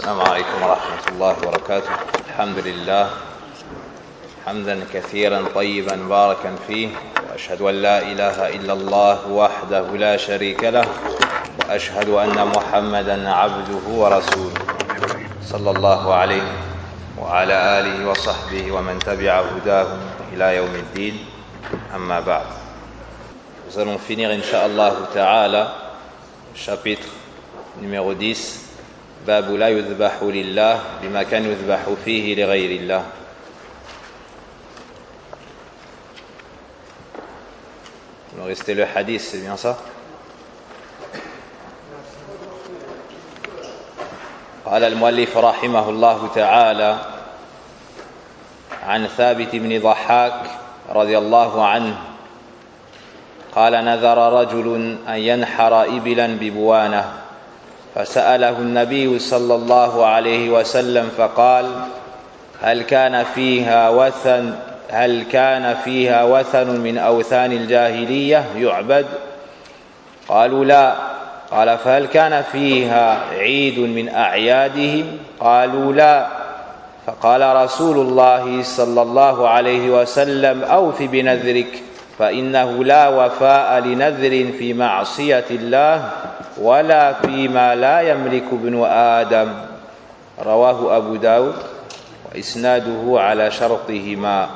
السلام عليكم ورحمة الله وبركاته. الحمد لله حمدا كثيرا طيبا مباركا فيه، وأشهد أن لا إله إلا الله وحده لا شريك له، وأشهد أن محمدا عبده ورسوله صلى الله عليه وعلى آله وصحبه ومن تبع هداهم إلى يوم الدين. أما بعد. Nous allons finir incha'Allah ta'ala chapitre numéro 10, Babu la yudhbahu lillah bima kan yudhbahu fihi li ghayrillah. Il nous restait le hadith, c'est bien ça? قال المؤلف رحمه الله تعالى عن ثابت بن ضحاك رضي الله عنه قال نذر رجل أن ينحر إبلا ببوانة فسأله النبي صلى الله عليه وسلم فقال هل كان فيها وثن من أوثان الجاهلية يعبد؟ قالوا لا. قال فهل كان فيها عيد من أعيادهم؟ قالوا لا. فقال رسول الله صلى الله عليه وسلم أوف بنذرك فإنه لا وفاء لنذر في معصية الله ولا فيما لا يملك ابن آدم. رواه أبو داود وإسناده على شرطهما.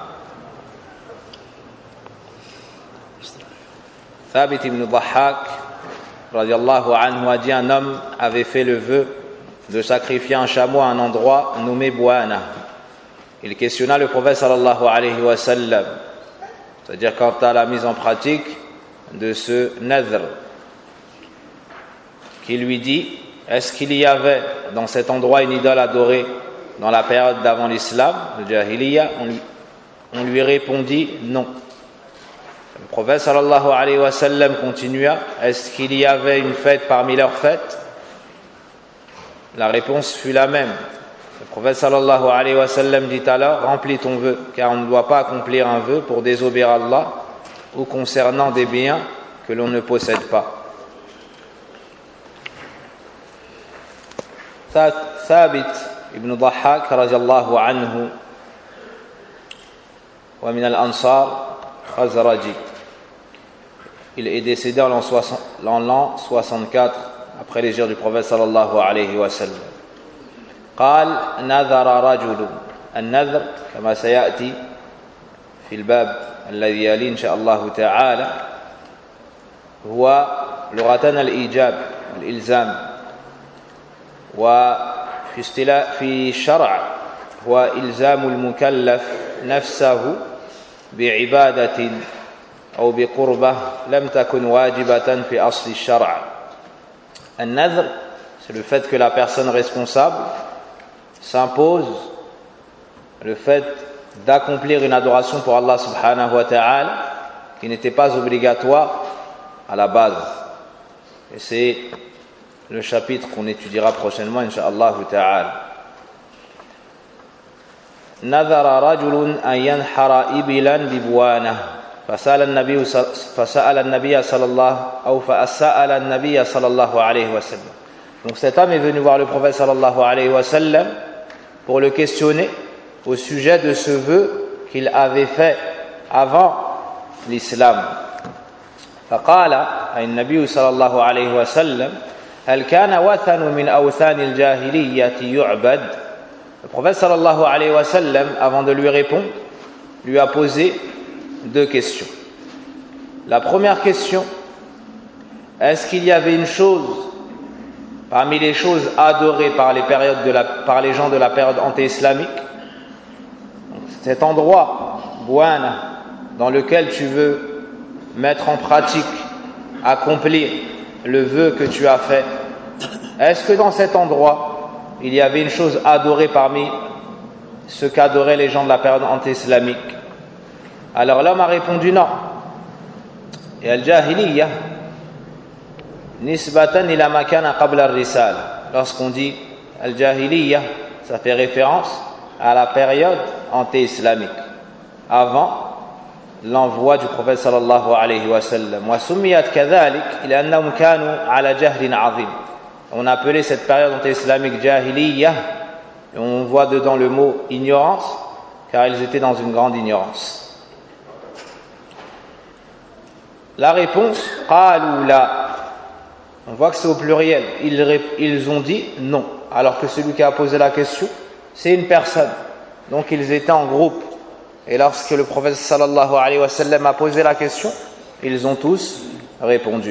Thabit ibn Dhahhak radiallahu anhu a dit: un homme avait fait le vœu de sacrifier un chameau à un endroit nommé Bouana. Il questionna le prophète sallallahu alayhi wa sallam, c'est-à-dire quant à la mise en pratique de ce nadhr, qui lui dit: est-ce qu'il y avait dans cet endroit une idole adorée dans la période d'avant l'islam, le jahiliya? On lui répondit non. Le prophète sallallahu alayhi wa sallam continua: est-ce qu'il y avait une fête parmi leurs fêtes? La réponse fut la même. Le prophète sallallahu alayhi wa sallam dit alors: remplis ton vœu, car on ne doit pas accomplir un vœu pour désobéir à Allah ou concernant des biens que l'on ne possède pas. Thabit ibn Dhahhak radiyallahu anhu wa min al-ansar Khazraji. Il est décédé en l'an 64 après l'hégire du prophète sallallahu alayhi wa sallam. قال نذر رجل. النذر كما سيأتي في الباب الذي يلي إن شاء الله تعالى هو لغة الإيجاب والإلزام، وفي الشرع هو إلزام المكلف نفسه بعبادة أو بقربة لم تكن واجبة في أصل الشرع. النذر, c'est le fait que la personne responsable s'impose le fait d'accomplir une adoration pour Allah subhanahu wa ta'ala qui n'était pas obligatoire à la base. Et c'est le chapitre qu'on étudiera prochainement incha'Allah ta'ala. نذر رجل أن ينحر إبلا ببوانة فسأل النبي صلى الله عليه وسلم. Donc cet homme est venu voir le prophète sallallahu alayhi wa sallam pour le questionner au sujet de ce vœu qu'il avait fait avant l'islam. فقال النبي صلى الله عليه وسلم هل كان وثن من أوثان الجاهلية يعبد؟ Le prophète sallallahu alayhi wa sallam, avant de lui répondre, lui a posé deux questions. La première question: est-ce qu'il y avait une chose parmi les choses adorées par les gens de la période anté-islamique, cet endroit Bouana dans lequel tu veux mettre en pratique, accomplir le vœu que tu as fait, est-ce que dans cet endroit il y avait une chose adorée parmi ce qu'adoraient les gens de la période anté-islamique? Alors l'homme a répondu non. Et al-jahiliya nisbatan ila ma kana qabla ar-risal. Lorsqu'on dit al-jahiliya, ça fait référence à la période anté-islamique, avant l'envoi du prophète sallallahu alayhi wa sallam. Wa summiyat kadhalik ila annahum kanu ala jahlin azim. On appelait cette période anti-islamique Jahiliyyah, et on voit dedans le mot ignorance, car ils étaient dans une grande ignorance. La réponse, qalu la. On voit que c'est au pluriel. Ils ont dit non, alors que celui qui a posé la question, c'est une personne. Donc ils étaient en groupe. Et lorsque le prophète sallallahu alayhi wa sallam a posé la question, ils ont tous répondu.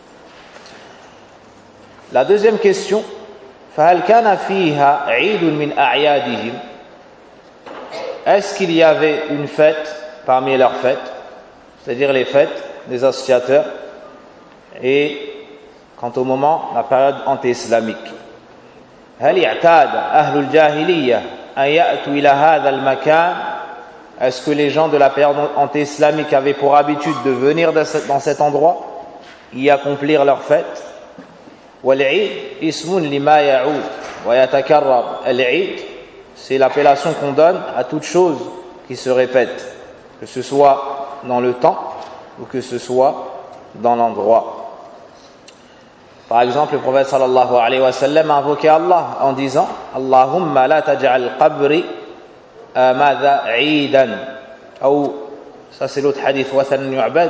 La deuxième question, فهل كان فيها عيد من أعيادهم? Est-ce qu'il y avait une fête parmi leurs fêtes, c'est-à-dire les fêtes des associateurs, et quant au moment, la période anti-islamique. هل اعتاد أهل الجاهلية أن يأتوا إلى هذا المكان? Est-ce que les gens de la période anti-islamique avaient pour habitude de venir dans cet endroit, y accomplir leur fête? والعيد اسم لما يعود ويتكرر. العيد, c'est l'appellation qu'on donne à toute chose qui se répète, que ce soit dans le temps ou que ce soit dans l'endroit. Par exemple, le prophète sallallahu alayhi wa sallam a invoqué Allah en disant Allahumma la taj'al qabri madha 'idan. Ou, ça c'est l'autre hadith, wathan yu'bad.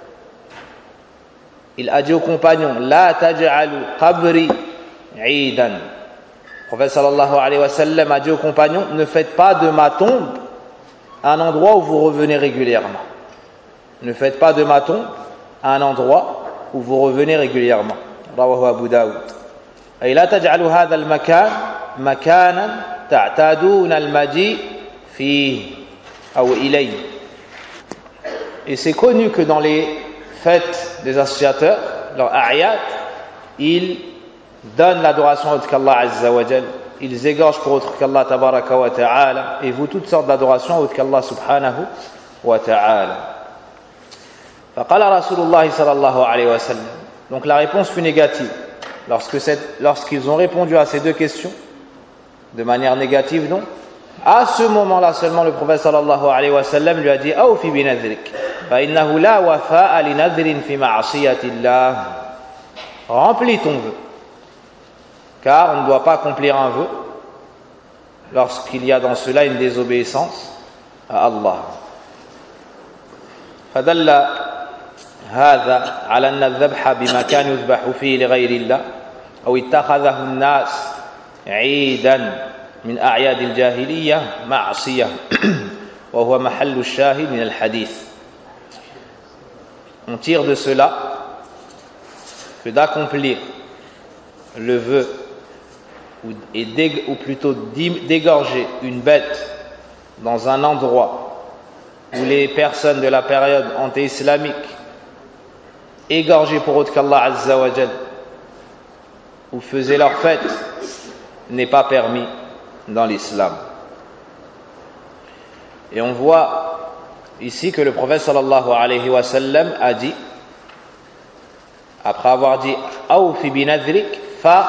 Il a dit aux compagnons la taj'alu qabri 'idan. Le prophète sallallahu alayhi wa sallam a dit aux compagnons ne faites pas de ma tombe un endroit où vous revenez régulièrement. Ne faites pas de ma tombe un endroit où vous revenez régulièrement. رواه أبو داود أي لا تجعلوا هذا المكان مكانا تعتادون المجيء فيه أو إليه. Et c'est connu que dans les fêtes des associateurs, leur a'yad, ils donnent l'adoration à autre qu'Allah Azza wa Jal, ils égorgent pour autre qu'Allah Tabaraka wa Ta'ala, et vous toutes sortes d'adorations à autre qu'Allah Subhanahu wa Ta'ala. فقال رسول الله صلى الله عليه وسلم. Donc la réponse fut négative. Lorsqu'ils ont répondu à ces deux questions, de manière négative donc, à ce moment-là seulement le prophète sallallahu alayhi wa sallam lui a dit Awfi bi nadhrik, fa innahu la wafa'a li nadhrin fi ma'asiyati Allah. Remplis ton vœu, car on ne doit pas accomplir un vœu lorsqu'il y a dans cela une désobéissance à Allah. فدل هذا على أن الذبح بمكان يذبح فيه لغير الله أو اتخذه الناس عيدا من أعياد الجاهلية معصية وهو محل الشاهد من الحديث. On tire de cela que d'accomplir le vœu ou plutôt d'égorger une bête dans un endroit où les personnes de la période anté-islamique égorgés pour autre qu'Allah Azza wa Jal ou faisaient leur fête n'est pas permis dans l'islam. Et on voit ici que le prophète sallallahu alayhi wa sallam a dit, après avoir dit Awfi bi nadhrik fa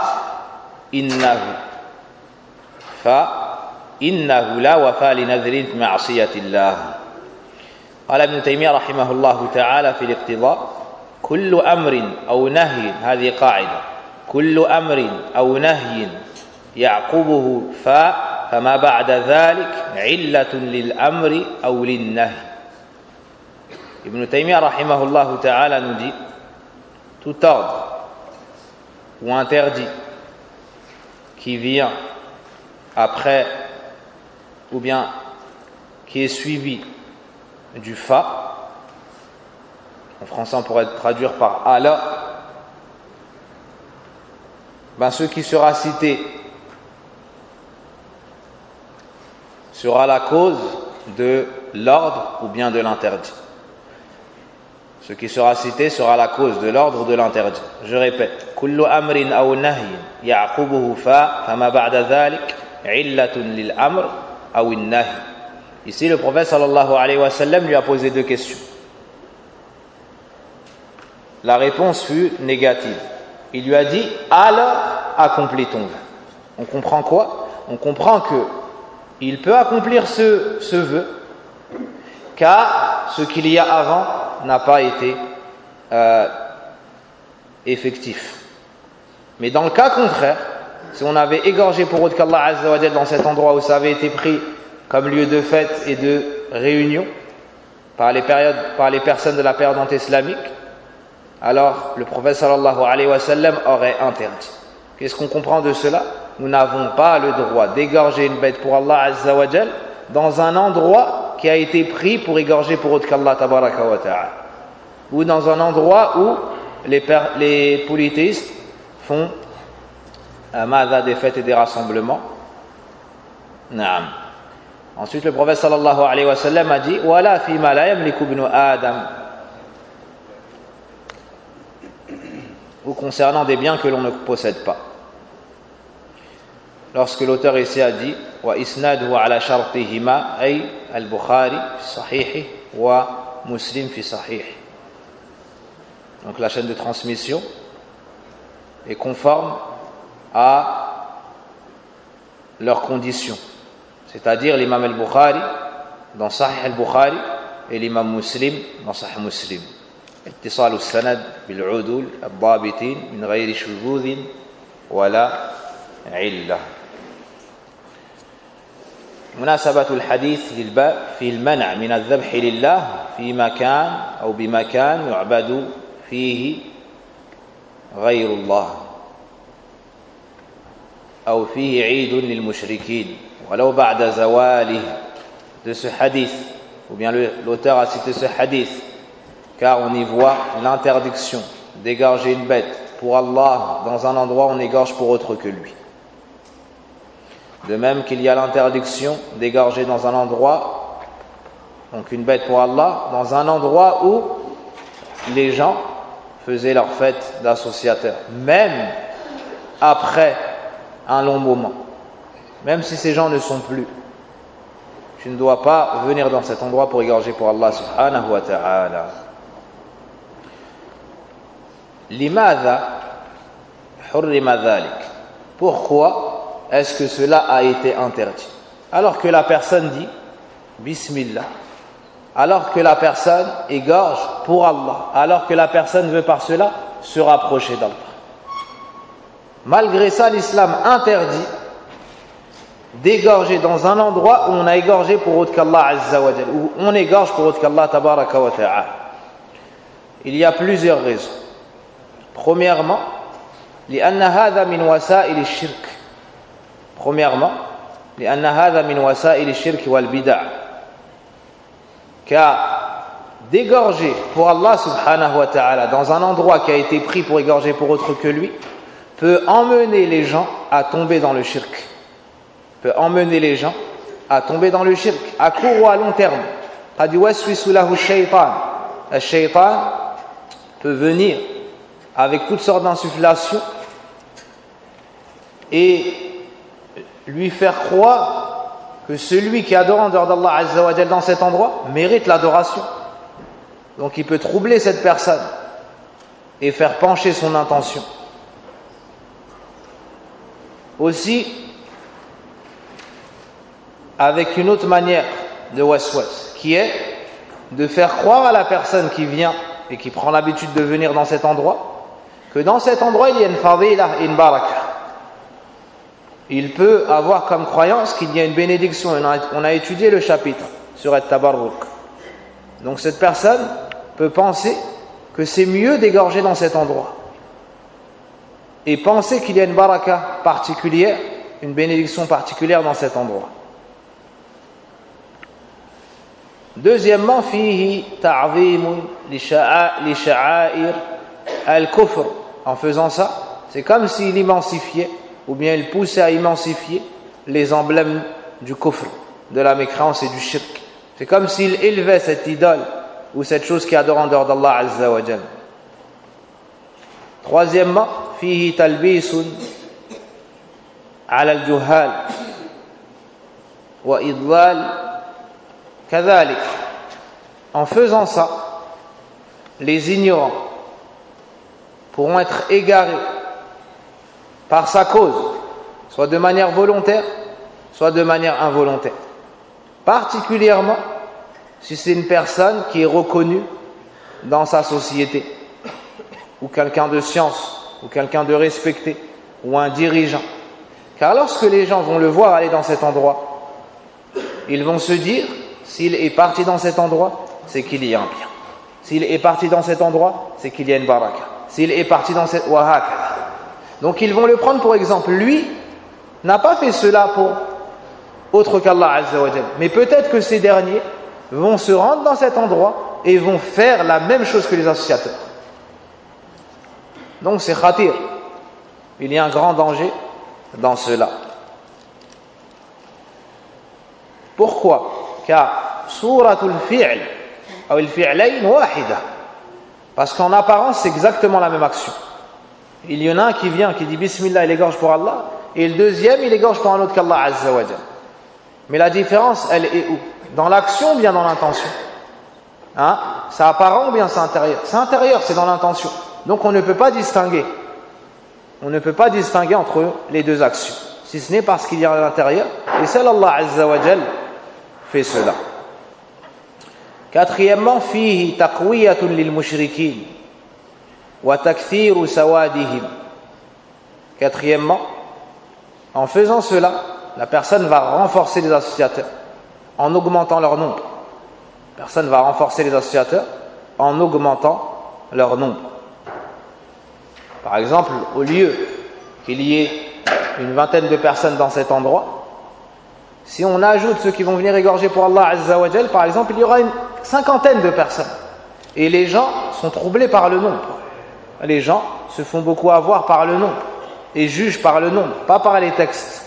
innahu la wafa li nadhrin fi ma'siyati Allah. قال ابن تيمية رحمه الله تعالى في الاقتضاء كل أمر أو نهي، هذه قاعدة، كل أمر أو نهي يعقبه فما بعد ذلك علة للأمر أو للنهي. Ibn Taymiyyah rahimahullah ta'ala nous dit tout ordre ou interdit qui vient après ou bien qui est suivi du fa, en français on pourrait traduire par Allah, ben ce qui sera cité sera la cause de l'ordre ou bien de l'interdit. Ce qui sera cité sera la cause de l'ordre ou de l'interdit. Je répète, kullu amrin aw nahyin ya'qubuhu fama ba'da dhalik 'illatun lil amr aw an-nahy. Ici le prophète sallallahu alayhi wa sallam lui a posé deux questions. La réponse fut négative. Il lui a dit alors accomplis ton vœu. On comprend quoi? On comprend que il peut accomplir ce vœu car ce qu'il y a avant n'a pas été effectif. Mais dans le cas contraire, si on avait égorgé pour autre qu'Allah Azza wa Jal dans cet endroit où ça avait été pris comme lieu de fête et de réunion par les personnes de la période anti-islamique, alors le prophète sallallahu alayhi wa sallam aurait interdit. Qu'est-ce qu'on comprend de cela? Nous n'avons pas le droit d'égorger une bête pour Allah Azza wa Jal dans un endroit qui a été pris pour égorger pour autre qu'Allah tabaraka wa ta'ala, ou dans un endroit où les polythéistes font des fêtes et des rassemblements. Naam. Ensuite le prophète sallallahu alayhi wa sallam a dit wala fi ma la yamliku ibnu Adam, ou concernant des biens que l'on ne possède pas. Lorsque l'auteur ici a dit wa isnaduhu ala shartihima ay al-Bukhari fi sahihi wa Muslim fi sahih, donc la chaîne de transmission est conforme à leurs conditions, c'est-à-dire l'imam al-Bukhari dans Sahih al-Bukhari et l'imam Muslim dans Sahih Muslim. اتصال السند بالعدول الضابطين من غير شذوذ ولا علة. مناسبة الحديث للباب في المنع من الذبح لله في مكان أو بمكان يعبد فيه غير الله أو فيه عيد للمشركين ولو بعد زواله. De ce hadith, ou bien l'auteur a cité ce hadith car on y voit l'interdiction d'égorger une bête pour Allah dans un endroit où on égorge pour autre que lui. De même qu'il y a l'interdiction d'égorger dans un endroit, donc une bête pour Allah, dans un endroit où les gens faisaient leur fête d'associateurs, même après un long moment, même si ces gens ne sont plus. Tu ne dois pas venir dans cet endroit pour égorger pour Allah subhanahu wa ta'ala. Limadha hurrima dhalik, pourquoi est-ce que cela a été interdit alors que la personne dit Bismillah, alors que la personne égorge pour Allah, alors que la personne veut par cela se rapprocher d'Allah? Malgré ça, l'islam interdit d'égorger dans un endroit où on a égorgé pour autre qu'Allah Azza wa Jal, où on égorge pour autre qu'Allah tabaraka wa ta'ala. Il y a plusieurs raisons. Premièrement, لأن هذا من وسائل الشرك. Premièrement, لأن هذا من وسائل الشرك والبدع. Car d'égorger pour Allah subhanahu wa ta'ala dans un endroit qui a été pris pour égorger pour autre que lui peut emmener les gens à tomber dans le shirk. Peut emmener les gens à tomber dans le shirk à court ou à long terme. قد يوسوس له الشيطان. Le shaitan peut venir avec toutes sortes d'insufflations et lui faire croire que celui qui adore en dehors d'Allah Azza wa Jal dans cet endroit mérite l'adoration. Donc il peut troubler cette personne et faire pencher son intention. Aussi, avec une autre manière de waswas, qui est de faire croire à la personne qui vient et qui prend l'habitude de venir dans cet endroit, que dans cet endroit il y a une fadilah et une baraka. Il peut avoir comme croyance qu'il y a une bénédiction. On a étudié le chapitre sur At-Tabarruk. Donc cette personne peut penser que c'est mieux d'égorger dans cet endroit et penser qu'il y a une baraka particulière, une bénédiction particulière dans cet endroit. Deuxièmement, fihi ta'zimun li sha'air al-kufr. En faisant ça, c'est comme s'il immensifiait, ou bien il poussait à immensifier les emblèmes du kufr, de la mécréance et du shirk. C'est comme s'il élevait cette idole ou cette chose qui adore en dehors d'Allah Azza wa Jal. Troisièmement, fihi talbisun ala al-juhal wa idlal kadhalik. En faisant ça, les ignorants pourront être égarés par sa cause, soit de manière volontaire, soit de manière involontaire. Particulièrement si c'est une personne qui est reconnue dans sa société, ou quelqu'un de science, ou quelqu'un de respecté, ou un dirigeant. Car lorsque les gens vont le voir aller dans cet endroit, ils vont se dire, s'il est parti dans cet endroit, c'est qu'il y a un bien. S'il est parti dans cet endroit, c'est qu'il y a une baraka. S'il est parti dans cette wahaka. Donc ils vont le prendre pour exemple. Lui n'a pas fait cela pour autre qu'Allah Azza wa Jal. Mais peut-être que ces derniers vont se rendre dans cet endroit et vont faire la même chose que les associateurs. Donc c'est khatir. Il y a un grand danger dans cela. Pourquoi? Car suratul fi'l ou al fi'layn wahida. Parce qu'en apparence c'est exactement la même action. Il y en a un qui vient, qui dit Bismillah, il égorge pour Allah, et le deuxième, il égorge pour un autre qu'Allah Azza wa Jal. Mais la différence, elle est où? Dans l'action ou bien dans l'intention? Hein? C'est apparent ou bien c'est intérieur? C'est intérieur, c'est dans l'intention. Donc on ne peut pas distinguer. On ne peut pas distinguer entre les deux actions. Si ce n'est parce qu'il y a à l'intérieur, et seul Allah Azza wa Jal fait cela. Quatrièmement, fihi taqwiyatun lil mushrikin. Quatrièmement, en faisant cela, la personne va renforcer les associateurs en augmentant leur nombre. La personne va renforcer les associateurs en augmentant leur nombre. Par exemple, au lieu qu'il y ait une vingtaine de personnes dans cet endroit, si on ajoute ceux qui vont venir égorger pour Allah Azza wa Jal, par exemple, il y aura une cinquantaine de personnes. Et les gens sont troublés par le nombre. Les gens se font beaucoup avoir par le nombre et jugent par le nombre, pas par les textes.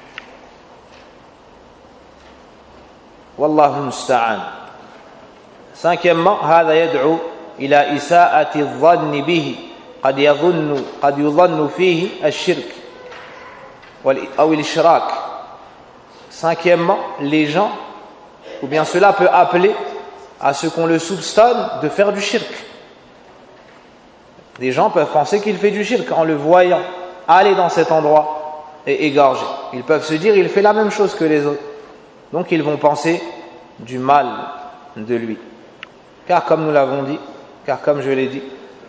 Wallahu musta'an. Cinquièmement, هذا يدعو إلى إساءة الظن به قد يظن فيه الشرك أو الإشراك. Cinquièmement, les gens, ou bien cela peut appeler à ce qu'on le soupçonne de faire du shirk. Des gens peuvent penser qu'il fait du shirk en le voyant aller dans cet endroit et égorger. Ils peuvent se dire il fait la même chose que les autres. Donc ils vont penser du mal de lui. Car comme nous l'avons dit, car comme je l'ai dit,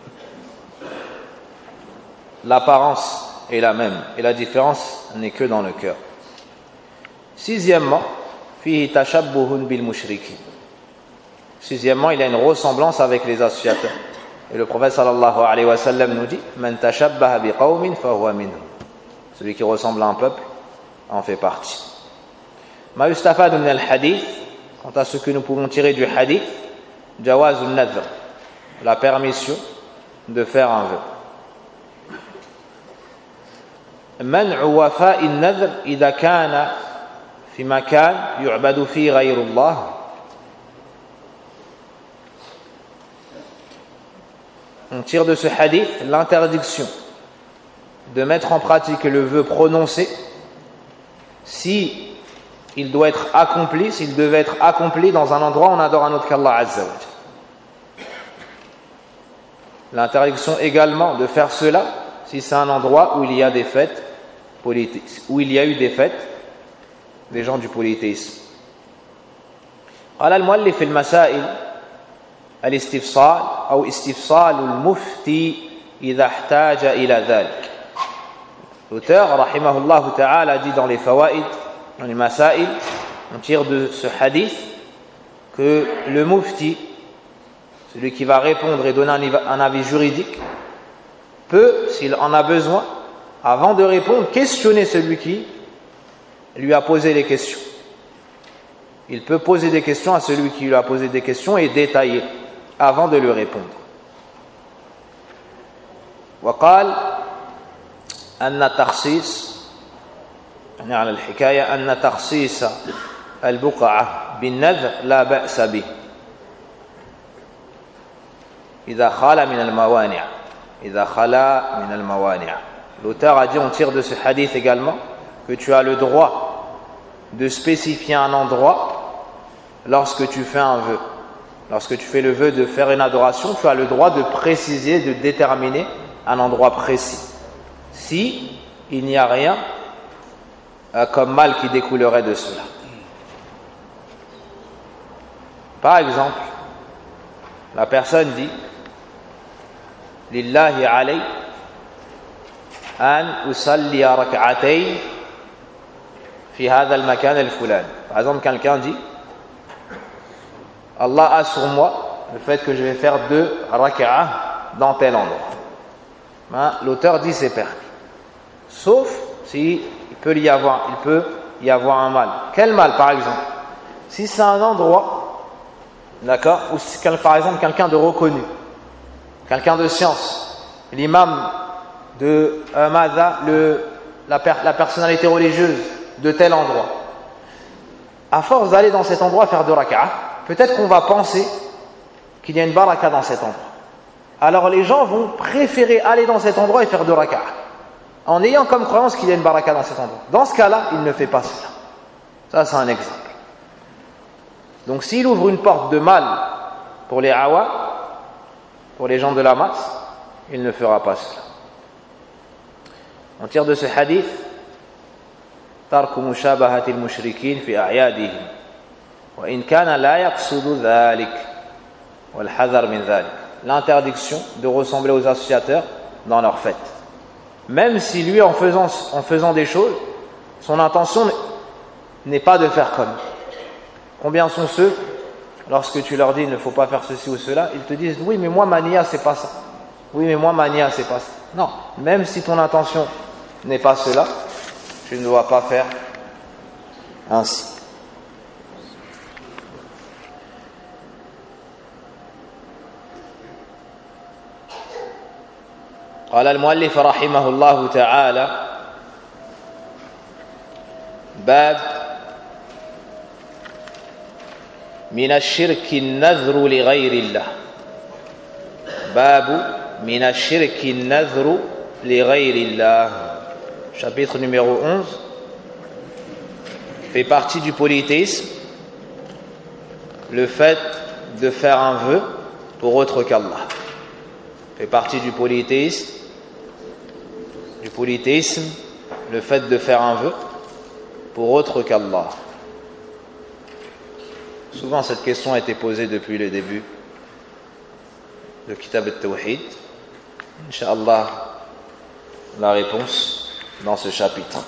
l'apparence est la même et la différence n'est que dans le cœur. Sixièmement, fihi tashabbuhun bil mushrikin. Sixièmement, il y a une ressemblance avec les associateurs. Et le prophète sallallahu alayhi wa sallam nous dit Man tashabbaha bi qawmin fahuwa minhum. Celui qui ressemble à un peuple en fait partie. Ma yustafad min al-hadith, quant à ce que nous pouvons tirer du hadith, jawaz al-nadhr, la permission de faire un vœu. منع وفاء النذر إذا كان في مكان يعبد فيه غير الله. On tire de ce hadith l'interdiction de mettre en pratique le vœu prononcé si il doit être accompli, s'il devait être accompli dans un endroit où on adore un autre qu'Allah Azza wa Jal. L'interdiction également de faire cela si c'est un endroit où il y a des fêtes politiques, où il y a eu des fêtes des gens du polythéisme. قال المؤلف في المسائل الاستفصال أو استفصال المفتي إذا احتاج إلى ذلك. L'auteur, rahimahullah ta'ala, dit dans les fawaïd, dans les masaïl, on tire de ce hadith que le mufti, celui qui va répondre et donner un avis juridique, peut, s'il en a besoin, avant de répondre, questionner celui qui lui a posé les questions. Il peut poser des questions à celui qui lui a posé des questions et détailler avant de lui répondre. وقال أن تخصيص يعني على الحكاية أن تخصيص البقعة بالنذر لا بأس به إذا خلا من الموانع. L'auteur a dit, on tire de ce hadith également que tu as le droit de spécifier un endroit lorsque tu fais un vœu. Lorsque tu fais le vœu de faire une adoration, tu as le droit de préciser, de déterminer un endroit précis. Si il n'y a rien comme mal qui découlerait de cela. Par exemple, la personne dit Lillahi alay أن أصلي ركعتين في هذا المكان الفلاني. Par exemple, quelqu'un dit Allah a sur moi le fait que je vais faire 2 rak'ah dans tel endroit. L'auteur dit c'est permis. Sauf si il peut y avoir un mal. Quel mal par exemple? Si c'est un endroit, d'accord, ou si par exemple quelqu'un de reconnu, quelqu'un de science, l'imam de la personnalité religieuse de tel endroit, à force d'aller dans cet endroit faire 2 rak'ah, peut-être qu'on va penser qu'il y a une baraka dans cet endroit. Alors les gens vont préférer aller dans cet endroit et faire 2 rak'ah, en ayant comme croyance qu'il y a une baraka dans cet endroit. Dans ce cas-là, il ne fait pas cela. Ça, c'est un exemple. Donc s'il ouvre une porte de mal pour les awa, pour les gens de la masse, il ne fera pas cela. On tire de ce hadith ترك مشابهة المشركين في أعيادهم وإن كان لا يقصد ذلك والحذر من ذلك. L'interdiction de ressembler aux associateurs dans leurs fêtes. Même si lui, en faisant des choses, son intention n'est pas de faire comme. Combien sont ceux, lorsque tu leur dis il ne faut pas faire ceci ou cela, ils te disent oui mais moi mania c'est pas ça. Oui mais moi mania c'est pas ça. Non, même si ton intention n'est pas cela, tu ne dois pas faire ainsi. قال المؤلف رحمه الله تعالى باب من الشرك النذر لغير الله. باب من الشرك النذر لغير الله. Chapitre numéro 11 fait partie du polythéisme, le fait de faire un vœu pour autre qu'Allah. Fait partie du polythéisme, le fait de faire un vœu pour autre qu'Allah. Souvent cette question a été posée depuis le début de Kitab al-Tawhid. Inch'Allah, la réponse dans ce chapitre.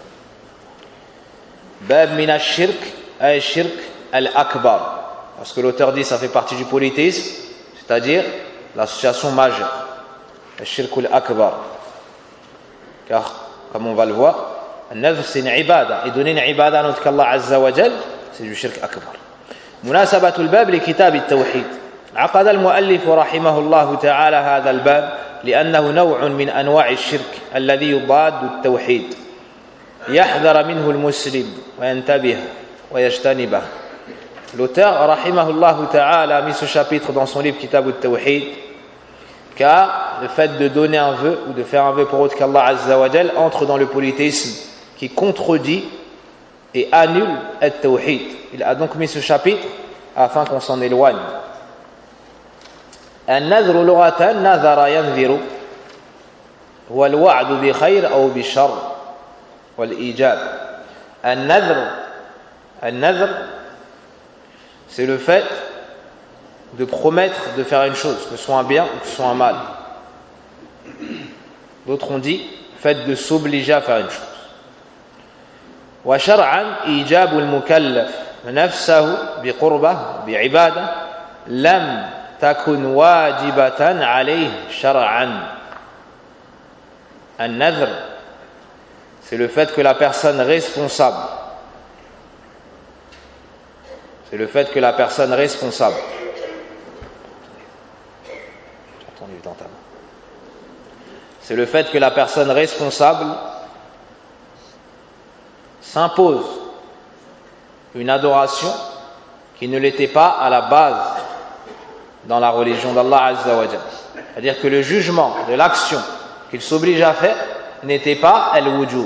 Bab min ash-shirk ay shirk al-akbar. Parce que l'auteur dit ça fait partie du polythéisme, c'est-à-dire l'association majeure. Al-shirk al-akbar. Car, comme on va le voir, al-nadhr c'est une ibada. Et donner une ibada à notre qu'Allah Azza wa Jal, c'est du shirk akbar. مناسبة الباب لكتاب التوحيد. عقد المؤلف رحمه الله تعالى هذا الباب لأنه نوع من أنواع الشرك الذي يضاد التوحيد يحذر منه المسلم وينتبه ويجتنبه. L'auteur rahimahullah ta'ala a mis ce chapitre dans son livre Kitab al-Tawhid car le fait de donner un vœu ou de faire un vœu pour autre qu'Allah Azza wa Jal entre dans le polythéisme qui contredit et annule al-Tawhid. Il a donc mis ce chapitre afin qu'on s'en éloigne. النذر لغة نذر ينذر هو الوعد بخير أو بشر والإيجاب. النذر c'est le fait de promettre de faire une chose, que ce soit un bien ou que ce soit un mal. D'autres ont dit le fait de s'obliger à faire une chose. وشرعا إيجاب المكلف نفسه بقربة بعبادة لم تكن واجبة عليه شرعا. النذر c'est le fait que la personne responsable s'impose une adoration qui ne l'était pas à la base dans la religion d'Allah Azza wa Jal. C'est-à-dire que le jugement de l'action qu'il s'oblige à faire n'était pas al-wujub.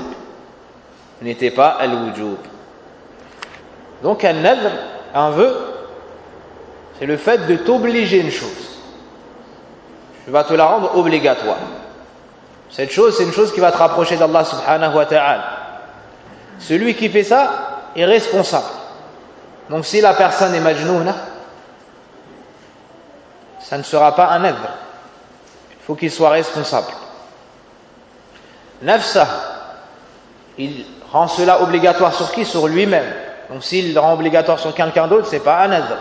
Donc un vœu, c'est le fait de t'obliger une chose. Tu vas te la rendre obligatoire. Cette chose, c'est une chose qui va te rapprocher d'Allah subhanahu wa ta'ala. Celui qui fait ça est responsable. Donc si la personne est majnouna, ça ne sera pas un nadhr. Il faut qu'il soit responsable. nafsah, il rend cela obligatoire sur qui? Sur lui-même. Donc s'il le rend obligatoire sur quelqu'un d'autre, c'est pas un nadr.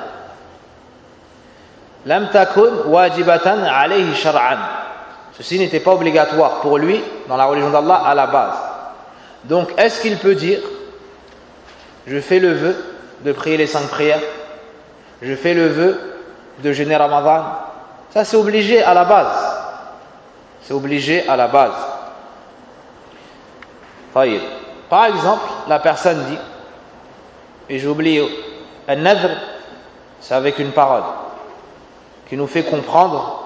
Lam takun wajibatan alayhi shar'an. Ceci n'était pas obligatoire pour lui dans la religion d'Allah à la base. Donc est-ce qu'il peut dire je fais le vœu de prier les 5 prières, je fais le vœu de jeûner Ramadan? Ça c'est obligé à la base. C'est obligé à la base. Par exemple, la personne dit, et j'ai oublié, un nadr, c'est avec une parole qui nous fait comprendre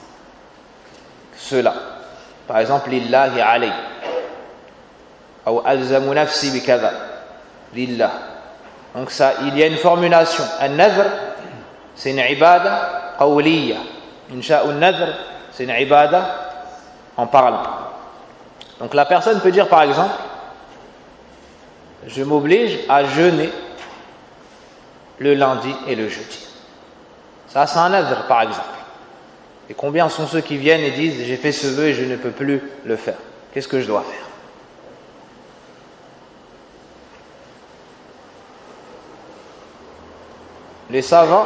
cela. Par exemple, lillahi alayhi, ou alzamu nafsi bikada, lillah. Donc ça, il y a une formulation. Un nadr, c'est une ibada qawliya. Insha'u nadr, c'est une ibada en parlant. Donc la personne peut dire par exemple, je m'oblige à jeûner le lundi et le jeudi. Ça c'est un nadr par exemple. Et combien sont ceux qui viennent et disent j'ai fait ce vœu et je ne peux plus le faire? Qu'est-ce que je dois faire? Les savants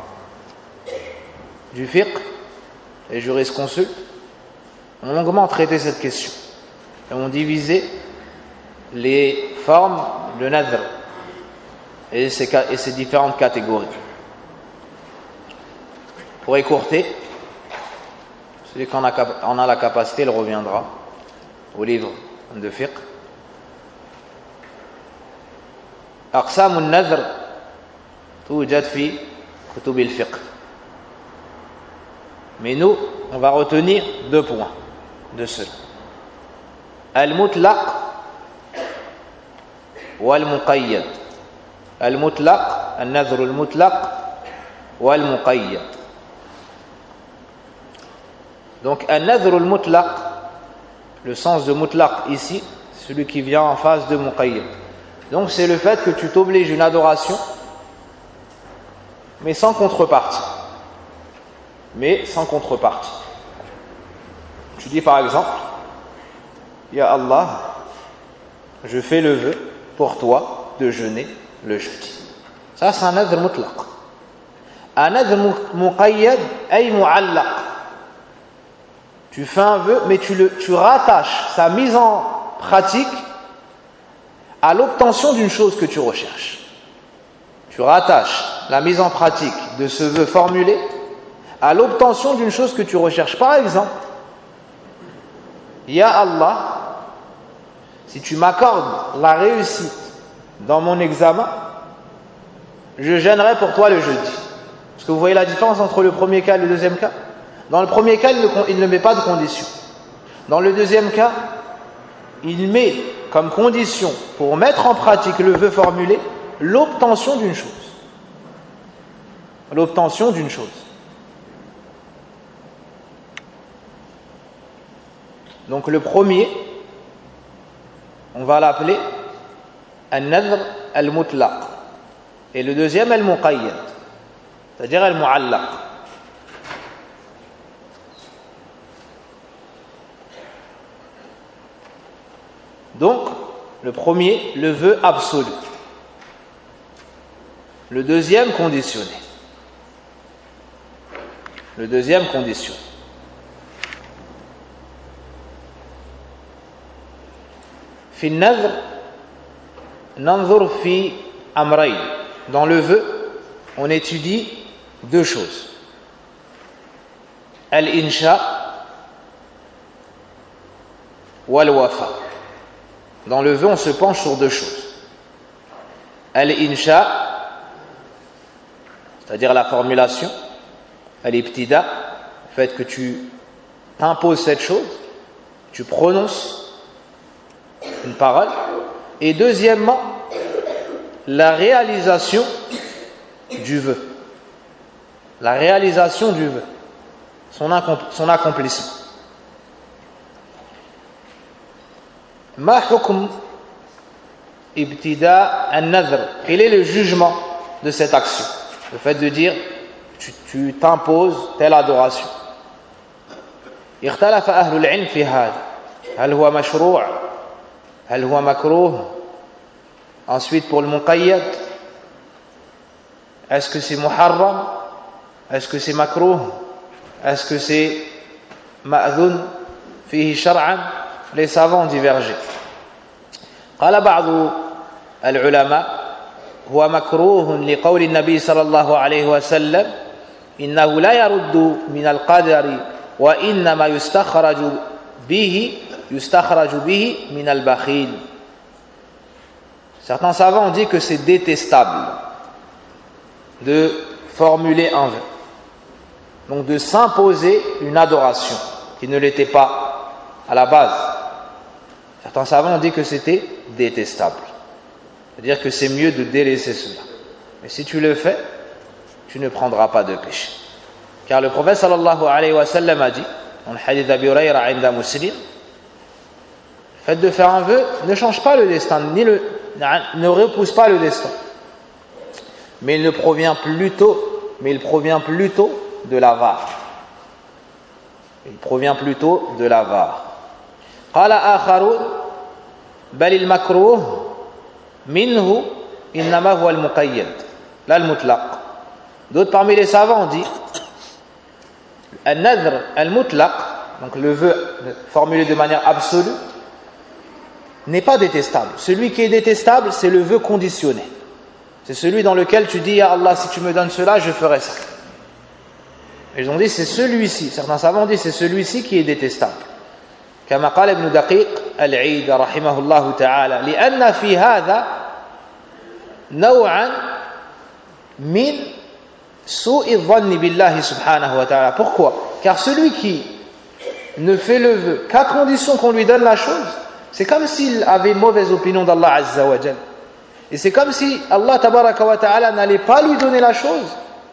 du fiqh, les jurisconsultes, ont longuement traité cette question et ont divisé les formes de nadr et ses différentes catégories. Pour écourter, celui qui en a la capacité, il reviendra au livre de fiqh. أقسام النذر توجد في كتب الفقه. Mais nous, on va retenir 2 points de cela. Al-mutlaq wal-muqayyad. Al-mutlaq, al-nadhr al-mutlaq wal-muqayyad. Donc, al-nadhr al-mutlaq, le sens de mutlaq ici, celui qui vient en face de muqayyad. Donc, c'est le fait que tu t'obliges une adoration, mais sans contrepartie. Tu dis par exemple, Ya Allah, je fais le vœu pour toi de jeûner le jeudi. Ça c'est un nadr mutlaq. Un nadr muqayyad ay mu'allaq. Tu fais un vœu mais tu rattaches sa mise en pratique à l'obtention d'une chose que tu recherches. Tu rattaches la mise en pratique de ce vœu formulé à l'obtention d'une chose que tu recherches. Par exemple, Ya Allah, si tu m'accordes la réussite dans mon examen, je jeûnerai pour toi le jeudi. Est-ce que vous voyez la différence entre le premier cas et le deuxième cas? Dans le premier cas, il ne met pas de condition. Dans le deuxième cas, il met comme condition pour mettre en pratique le vœu formulé l'obtention d'une chose. L'obtention d'une chose. Donc le premier, on va l'appeler al-nadhr al-mutlaq. Et le deuxième, al-muqayyad, c'est-à-dire al-mu'allaq. Donc, le premier, le vœu absolu. Le deuxième, conditionné. Le deuxième, conditionné. في النذر ننظر في أمرين. Dans le vœu, on étudie 2 choses. Al-insha wal-wafa. Dans le vœu, on se penche sur 2 choses. Al-insha, c'est-à-dire la formulation. Al-ibtida, le fait que tu t'imposes cette chose, tu prononces une parole. Et deuxièmement, la réalisation du vœu. La réalisation du vœu. Son accomplissement. Ma hukm ibtida an-nadhr. Quel est le jugement de cette action? Le fait de dire tu t'imposes telle adoration. اختلف أهل العلم في هذا. هل هو مشروع هل هو مكروه. Ensuite pour le muqayyad, est-ce que c'est muharram, est-ce que c'est makruh, est-ce que c'est ma'dhun fihi shar'an. Les savants ont divergé. قال بعض العلماء هو مكروه لقول النبي صلى الله عليه وسلم إنه لا يرد من القدر وإنما يستخرج به من البخيل. Certains savants ont dit que c'est détestable de formuler un vœu, donc de s'imposer une adoration qui ne l'était pas à la base. Certains savants ont dit que c'était détestable, c'est-à-dire que c'est mieux de délaisser cela. Mais si tu le fais, tu ne prendras pas de péché. Car le prophète sallallahu alayhi wa sallam a dit, dans le hadith d'Abi Hurayra inda Muslim, le fait de faire un vœu ne change pas le destin, ne repousse pas le destin. Mais il provient plutôt de l'avare. Il provient plutôt de l'avare. قال آخرون بل المكروه منه إنما هو المقيد لا المطلق. D'autres parmi les savants ont dit النذر المطلق, donc le vœu formulé de manière absolue, n'est pas détestable. Celui qui est détestable, c'est le vœu conditionné. C'est celui dans lequel tu dis, ya Allah, si tu me donnes cela, je ferai ça. Et ils ont dit, c'est celui-ci. Certains savants ont dit, c'est celui-ci qui est détestable. كما قال ابن دقيق العيد رحمه الله تعالى لأن في هذا نوعا من سوء الظن بالله سبحانه وتعالى. Pourquoi? Car celui qui ne fait le vœu qu'à condition qu'on lui donne la chose, c'est comme s'il avait mauvaise opinion d'Allah Azza wa Jal. Et c'est comme si Allah Tabaraka wa Ta'ala n'allait pas lui donner la chose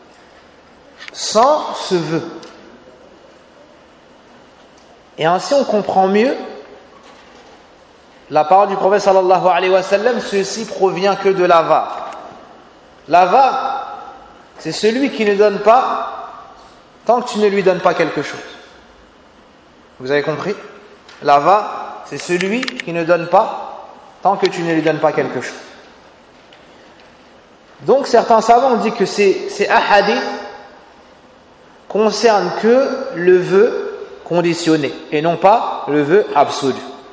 sans ce vœu. Et ainsi on comprend mieux la parole du prophète sallallahu alayhi wa sallam, ceci provient que de l'avare. L'avare, c'est celui qui ne donne pas tant que tu ne lui donnes pas quelque chose. Vous avez compris? L'avare, c'est celui qui ne donne pas tant que tu ne lui donnes pas quelque chose. Donc certains savants ont dit que ces ahadith concernent que le vœu conditionné et non pas le vœu absolu.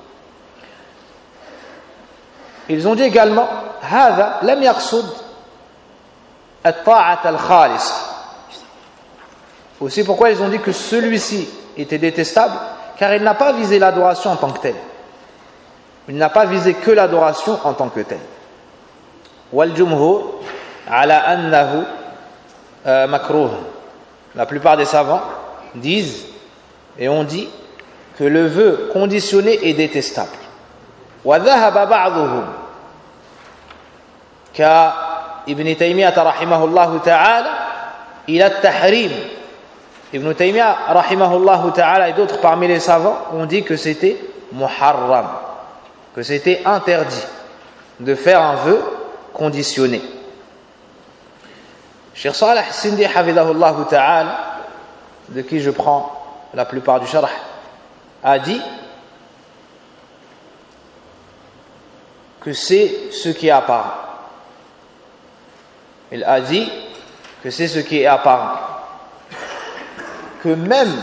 Ils ont dit également هذا لم يقصد الطاعة الخالصة. Aussi pourquoi ils ont dit que celui-ci était détestable, car il n'a pas visé l'adoration en tant que telle. Il n'a pas visé que l'adoration en tant que telle. والجمهور على أنه مكروه. La plupart des savants disent et on dit que le vœu conditionné est détestable. وذهب بعضهم كابن تيمية رحمه الله تعالى إلى التحريم. Ibn Taymiyyah rahimahullah ta'ala et d'autres parmi les savants ont dit que c'était muharram, que c'était interdit de faire un vœu conditionné. Cheikh Salih Sindi hafidahullah ta'ala, de qui je prends la plupart du sharh, a dit que c'est ce qui est apparent. Il a dit que c'est ce qui est apparent. Que même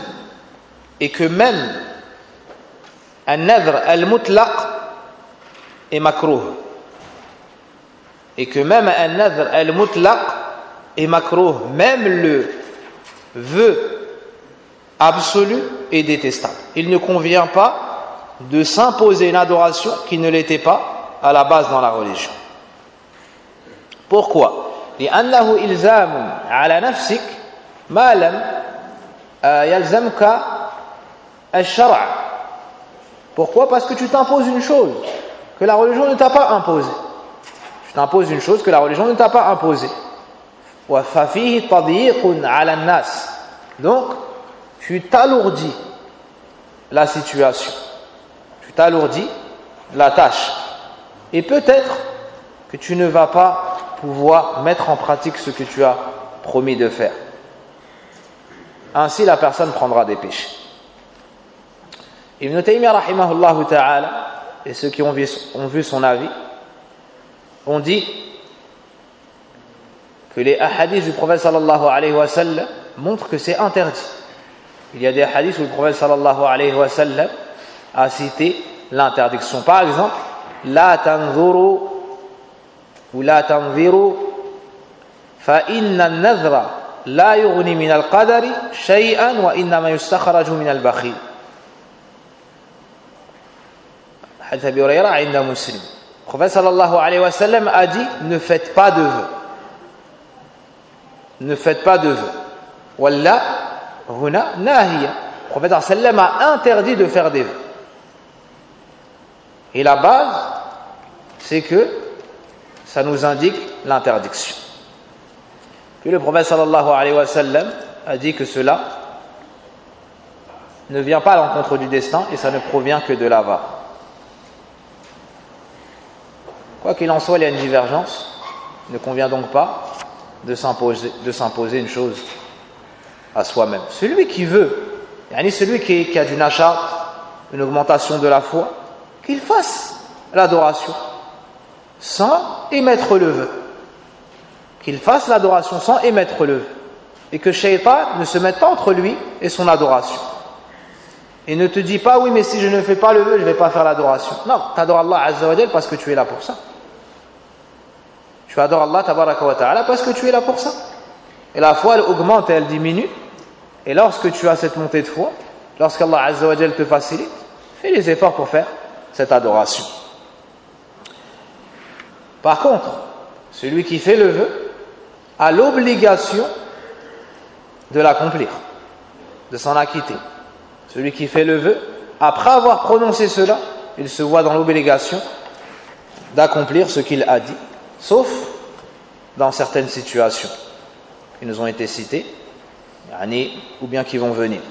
un-nadhr al-mutlaq est makruh. Et que même un-nadhr al-mutlaq est makruh. Même le vœu absolu est détestable. Il ne convient pas de s'imposer une adoration qui ne l'était pas à la base dans la religion. Pourquoi? لأنه إلزام على نفسك ما لم يلزمك الشرع. Pourquoi? Parce que tu t'imposes une chose que la religion ne t'a pas imposée. Tu t'imposes une chose que la religion ne t'a pas imposée. وفيه تضييق على الناس. Donc tu t'alourdis la situation, tu t'alourdis la tâche, et peut-être que tu ne vas pas pouvoir mettre en pratique ce que tu as promis de faire. Ainsi la personne prendra des péchés. Ibn Taymiyyah rahimahullah ta'ala et ceux qui ont vu son avis ont dit que les hadiths du prophète sallallahu alayhi wa sallam montrent que c'est interdit. Il y a des hadiths où le prophète sallallahu alayhi wa sallam a cité l'interdiction. Par exemple, la tanzuru ou la tanziru fa inna an-nadhra la yughni min al-qadari shay'an wa innama yustakhraju min al-bakhil. Hadith Abi Hurayra inda Muslim. Le prophète sallallahu alayhi wa sallam a dit ne faites pas de vœux. Ne faites pas de vœux. Walla huna nahiya. Le prophète sallallahu a interdit de faire des vœux. Et la base, c'est que ça nous indique l'interdiction. Puis le prophète sallallahu alayhi wa sallam a dit que cela ne vient pas à l'encontre du destin et ça ne provient que de l'avare. Quoi qu'il en soit, il y a une divergence. Il ne convient donc pas de s'imposer une chose à soi-même. Celui qui veut, celui qui a du nachat, une augmentation de la foi, qu'il fasse l'adoration sans émettre le vœu. Qu'il fasse l'adoration sans émettre le vœu. Et que Shaitan ne se mette pas entre lui et son adoration. Et ne te dis pas, oui, mais si je ne fais pas le vœu, je ne vais pas faire l'adoration. Non, tu adores Allah Azza wa Jal parce que tu es là pour ça. Tu adores Allah Tabaraka wa Ta'ala parce que tu es là pour ça. Et la foi, elle augmente et elle diminue. Et lorsque tu as cette montée de foi, lorsqu'Allah Azza wa Jal te facilite, fais les efforts pour faire cette adoration. Par contre, celui qui fait le vœu a l'obligation de l'accomplir, de s'en acquitter. Celui qui fait le vœu, après avoir prononcé cela, il se voit dans l'obligation d'accomplir ce qu'il a dit, sauf dans certaines situations qui nous ont été citées, ou bien qui vont venir.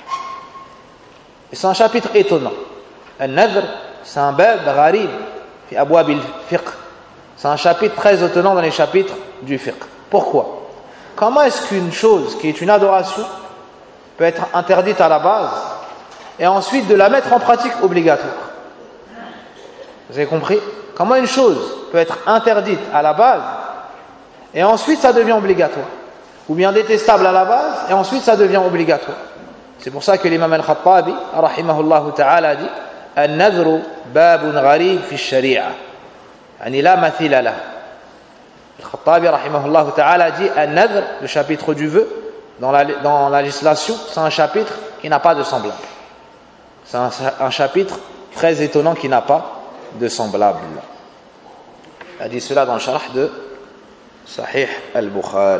Et c'est un chapitre étonnant. Al-Nadhr, c'est un bab gharib fi abwab al-fiqh. C'est un chapitre très étonnant dans les chapitres du fiqh. Pourquoi? Comment est-ce qu'une chose qui est une adoration peut être interdite à la base et ensuite de la mettre en pratique obligatoire? Vous avez compris? Comment une chose peut être interdite à la base et ensuite ça devient obligatoire? Ou bien détestable à la base et ensuite ça devient obligatoire? C'est pour ça que l'imam al-Khattabi, rahimahullah ta'ala, dit Al-Nadhru babun gharib fi sharia. Yani la mathila lah. Al-Khattabi, rahimahullah ta'ala, dit Al-Nadhr, le chapitre du vœu, dans la législation, c'est un chapitre qui n'a pas de semblable. C'est un chapitre très étonnant qui n'a pas de semblable. Il a dit cela dans le sharh de Sahih al-Bukhari.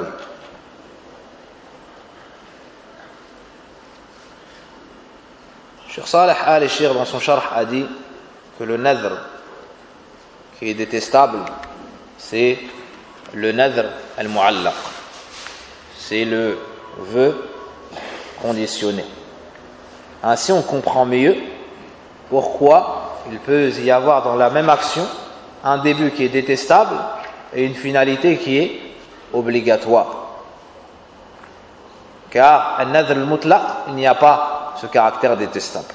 Cheikh Saleh al-Shir dans son sharh a dit que le nadhr qui est détestable, c'est le nadhr al-mu'allaq. C'est le vœu conditionné. Ainsi on comprend mieux pourquoi il peut y avoir dans la même action un début qui est détestable et une finalité qui est obligatoire. Car al-nadhr al-mutlaq, il n'y a pas ce caractère détestable.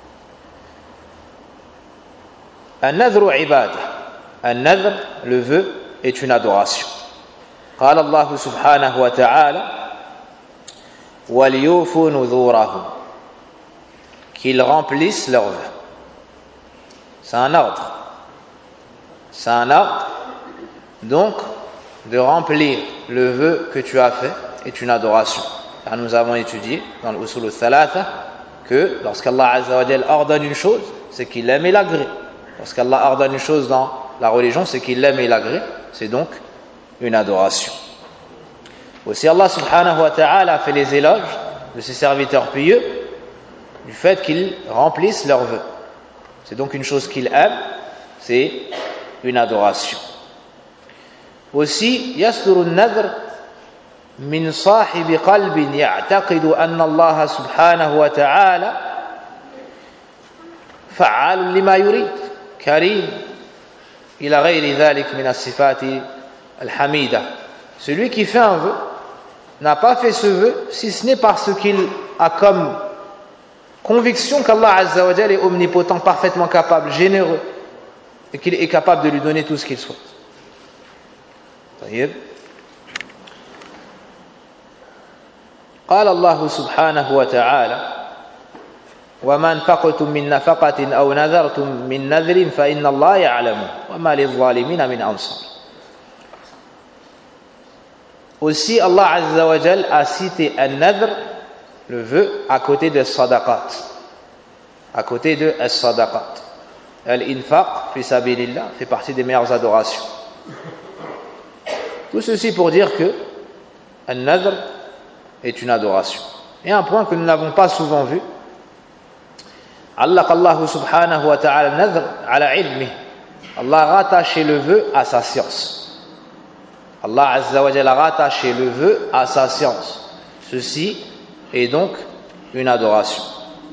Al-nadhr ibadah. Al-nadhr, le vœu, est une adoration. قال الله سبحانه وتعالى وَلْيُوفُوا نُذُورَهُمْ, qu'ils remplissent leurs vœux. C'est un ordre. C'est un ordre. Donc, de remplir le vœu que tu as fait est une adoration. Car nous avons étudié dans l'usul al-thalatha que lorsqu'Allah Azza wa Jal ordonne une chose, c'est qu'il l'aime et l'agrée. Lorsqu'Allah ordonne une chose dans la religion, c'est qu'il l'aime et l'agrée. C'est donc une adoration. Aussi Allah subhanahu wa ta'ala a fait les éloges de ses serviteurs pieux du fait qu'ils remplissent leurs vœux. C'est donc une chose qu'il aime, c'est une adoration. Aussi, yasduru an-nadhr min sahibi qalbin ya'taqidu anna Allah subhanahu wa ta'ala fa'al lima yurid, karim, ila ghayri dhalik min as-sifati al-hamida. Celui qui fait un vœu n'a pas fait ce vœu si ce n'est parce qu'il a comme conviction qu'Allah Azza wa Jal est omnipotent, parfaitement capable, généreux, et qu'il est capable de lui donner tout ce qu'il souhaite. طيب. قال الله سبحانه وتعالى وما أنفقتم من نفقة أو نذرتم من نذر فإن الله يعلم وما للظالمين من أنصار. Aussi Allah Azza wa Jal a cité an-nadhr, le vœu, à côté de sadaqat. À côté de as-sadaqat. Al-infaq fi sabilillah fait partie des meilleures adorations. Tout ceci pour dire que an-nadhr est une adoration. Et un point que nous n'avons pas souvent vu, Allah subhanahu wa ta'ala nadhr ala ilmi. Allah a rattaché le vœu à sa science. Allah Azza wa Jalla a rattaché le vœu à sa science. Ceci est donc une adoration.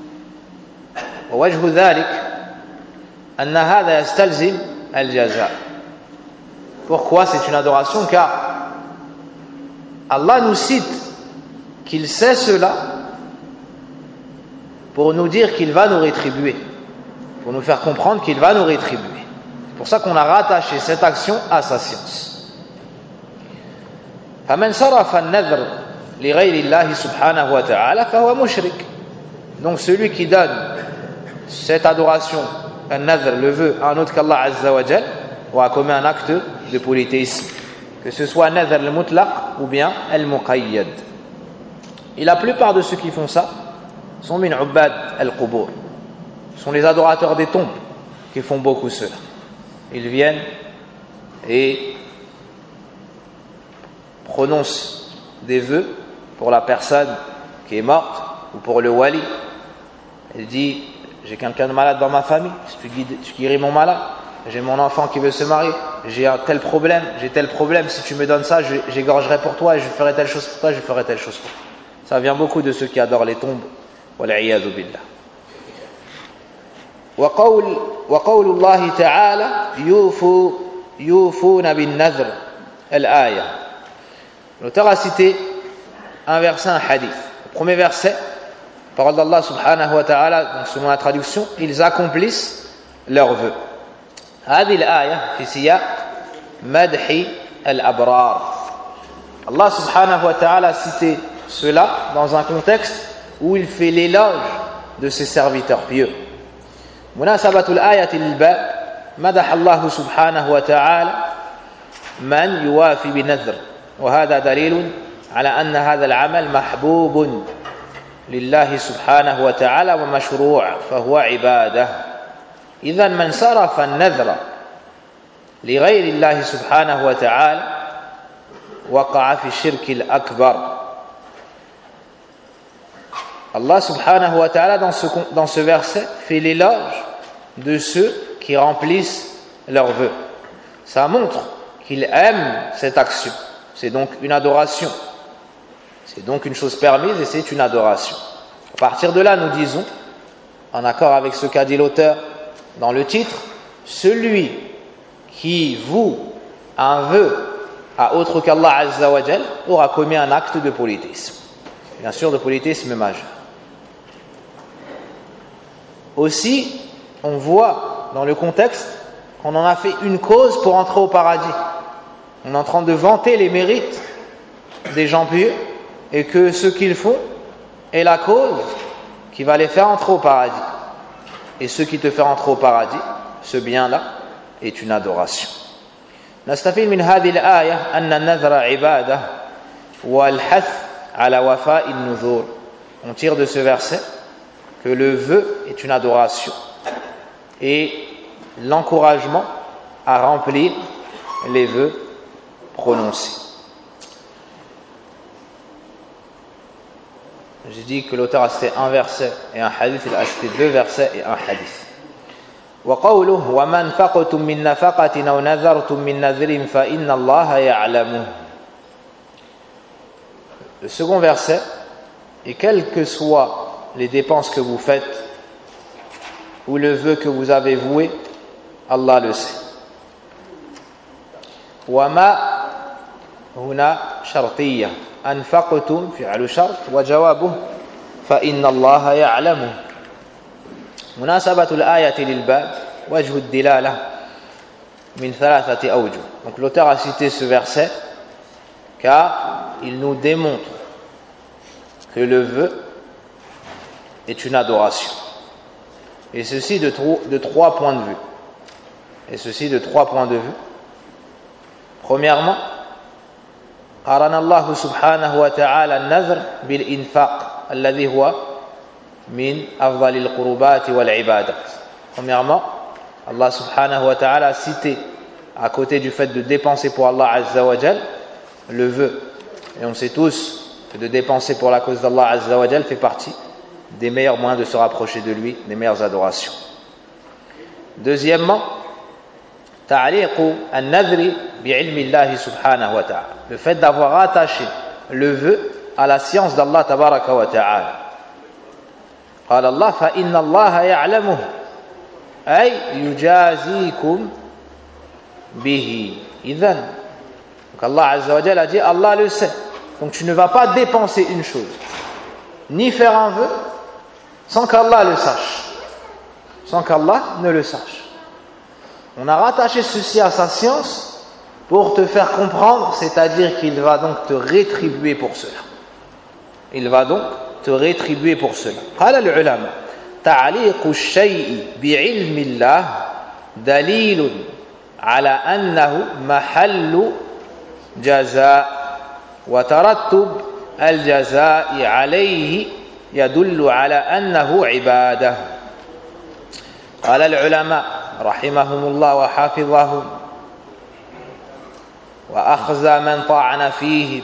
ووجه ذلك أن هذا يستلزم الجزاء. Pourquoi c'est une adoration? Car Allah nous cite qu'il sait cela pour nous dire qu'il va nous rétribuer, pour nous faire comprendre qu'il va nous rétribuer. C'est pour ça qu'on a rattaché cette action à sa science. فمن صرف النذر لغير الله سبحانه وتعالى فهو مشرك. Donc celui qui donne cette adoration, un nadhr, le vœu, à un autre qu'Allah Azza wa Jal, aura commis un acte de polythéisme, que ce soit nadhr al-mutlaq ou bien al-muqayyad. Et la plupart de ceux qui font ça sont min ubbad al-qubur, sont les adorateurs des tombes qui font beaucoup cela. Ils viennent et prononcent des vœux pour la personne qui est morte ou pour le wali. Il dit: j'ai quelqu'un de malade dans ma famille, si tu guéris mon malade, j'ai mon enfant qui veut se marier, j'ai tel problème, si tu me donnes ça, j'égorgerai pour toi et je ferai telle chose pour toi, je ferai telle chose pour toi. Ça vient beaucoup de ceux qui adorent les tombes. Wal'iyadhu billah. وقول الله تعالى يوفون بالنذر الآية. L'auteur a cité un verset, un hadith. Le premier verset, parole d'Allah subhanahu wa ta'ala, donc selon la traduction, ils accomplissent leurs vœux. هذه الآية في سياق مدح الأبرار. Allah subhanahu wa ta'ala a cité cela dans un contexte où il fait l'éloge de ses serviteurs pieux. مناسبة الآية للباب مدح الله سبحانه وتعالى من يوافي بنذر وهذا دليل على أن هذا العمل محبوب لله سبحانه وتعالى ومشروع فهو عبادة. إذن من صرف النذر لغير الله سبحانه وتعالى وقع في الشرك الأكبر. Allah subhanahu wa ta'ala dans ce verset fait l'éloge de ceux qui remplissent leurs vœux. Ça montre qu'il aime cette action. C'est donc une adoration. C'est donc une chose permise et c'est une adoration. À partir de là, nous disons, en accord avec ce qu'a dit l'auteur dans le titre, celui qui voue un vœu à autre qu'Allah Azza wa Jal aura commis un acte de polythéisme. Bien sûr, de polythéisme majeur. Aussi, on voit dans le contexte qu'on en a fait une cause pour entrer au paradis. On est en train de vanter les mérites des gens pieux et que ce qu'ils font est la cause qui va les faire entrer au paradis. Et ce qui te fait entrer au paradis, ce bien-là, est une adoration. نستفيد من هذه الآية أن النذر عبادة والحث على وفاء النذور. On tire de ce verset que le vœu est une adoration et l'encouragement à remplir les vœux prononcés. J'ai dit que l'auteur a cité un verset et un hadith, il a cité deux versets et un hadith. وقوله وما أنفقتم من نفقة أو نذرتم من نذر فإن الله يعلمه. Le second verset, et quelles que soient les dépenses que vous faites ou le vœu que vous avez voué, Allah le sait. وما هنا شرطية أنفقتم فعل شرط وجوابه فإن الله يعلمه. مناسبة الآية للباب وجه الدلالة من ثلاثة أوجه. Donc l'auteur a cité ce verset car il nous démontre que le vœu est une adoration. Et ceci de trois points de vue. Premièrement, قارن الله سبحانه وتعالى النذر بالإنفاق الذي هو من أفضل القربات والعبادات. Premièrement, Allah subhanahu wa ta'ala a cité à côté du fait de dépenser pour Allah azza wa jal le vœu. Et on sait tous que de dépenser pour la cause d'Allah azza wa jal fait partie des meilleurs moyens de se rapprocher de lui, des meilleures adorations. Deuxièmement, ta'liq an-nadhri bi'ilmi Allah subhanahu wa ta'ala. Le fait d'avoir attaché le vœu à la science d'Allah tabaraka wa ta'ala. قال الله فإن الله يعلمه أي يجازيكم به. إذن donc Allah azza wa jalla a dit Allah le sait. Donc tu ne vas pas dépenser une chose ni faire un vœu sans qu'Allah le sache, sans qu'Allah ne le sache. On a rattaché ceci à sa science pour te faire comprendre, c'est-à-dire qu'il va donc te rétribuer pour cela. قال العلماء تعليق الشيء بعلم الله دليل على أنه محل جزاء وترتب الجزاء عليه يدل على أنه عبادة. قال العلماء رحمهم الله وحفظهم وأخزى من طعن فيهم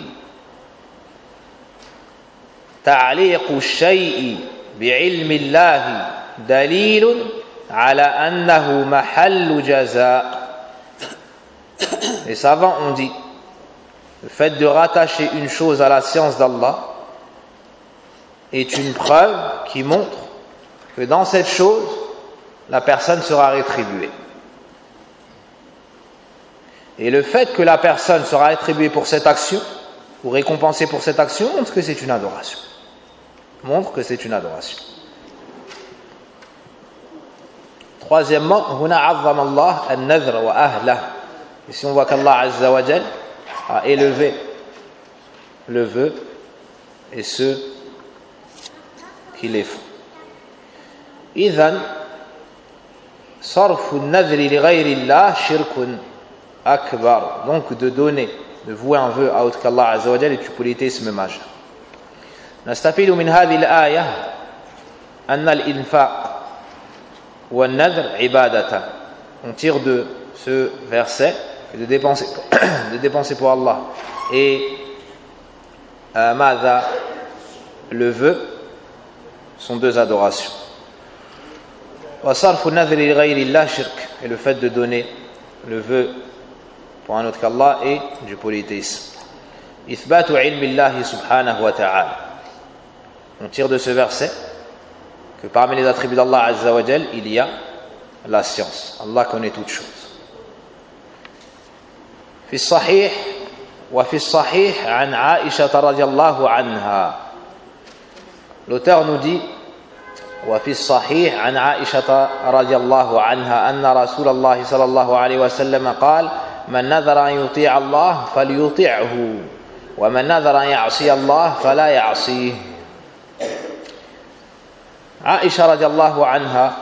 تعليق الشيء بعلم الله دليل على أنه محل جزاء. Les savants ont dit le fait de rattacher une chose à la science d'Allah est une preuve qui montre que dans cette chose la personne sera rétribuée. Et le fait que la personne sera rétribuée pour cette action ou récompensée pour cette action montre que c'est une adoration. Troisièmement, هنا عظم الله النذر وأهله. Ici on voit qu'Allah azza wa jal a élevé le vœu et ceux qui les font. إذن صرف النذر لغير الله شرك أكبر. Donc de donner, de vouer un vœu à autre qu'Allah azza wa jal est une polythéisme majeur. نستفيد من هذه الآية أن الإنفاق والنذر عبادة. On tire de ce verset que de dépenser pour Allah et ماذا, le vœu sont deux adorations. وصرف النذر لغير الله شرك. Et le fait de donner le vœu pour un autre qu'Allah est du polythéisme. إثبات علم الله سبحانه وتعالى. On tire de ce verset que parmi les attributs d'Allah azza wa jal il y a la science. Allah connaît toutes choses. في الصحيح وفي الصحيح عن عائشة رضي الله عنها. L'auteur nous dit وفي الصحيح عن عائشة رضي الله عنها أن رسول الله صلى الله عليه وسلم قال من نذر أن يطيع الله فليطعه ومن نذر أن يعصي الله فلا يعصيه. Aïcha radiallahu anha